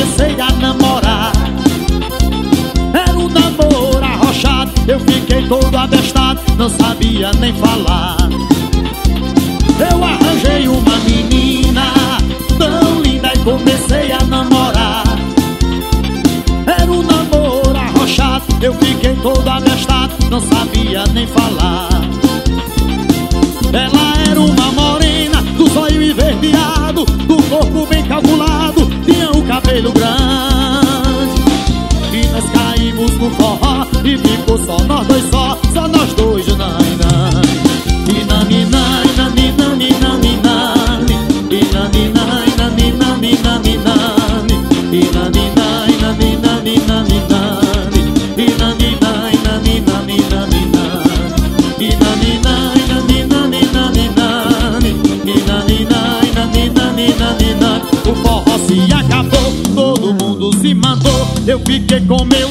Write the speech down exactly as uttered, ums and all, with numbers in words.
comecei a namorar. Era um namoro arrochado, eu fiquei todo abestado, não sabia nem falar. Eu arranjei uma menina tão linda e comecei a namorar. Era um namoro arrochado, eu fiquei todo abestado, não sabia nem falar. Ela era uma morena, do zóio esverdeado, do corpo bem calculado, tinha o cabelo grande. E nós caímos no forró e ficou só nós dois só, só nós dois, nai, nai. E nani, nai, nani, nani, nani, nani. E nani, nai, nani, nani, nani, nani. E nani, nai, nani, nani, nani, nani. E nani, nai, nani, nani, nani, nani. E nani, nai, nani, nani, nani, nani. E nani, nai, nani, nani, nani, nani. O forró se acabou, todo mundo se mandou, eu fiquei com meu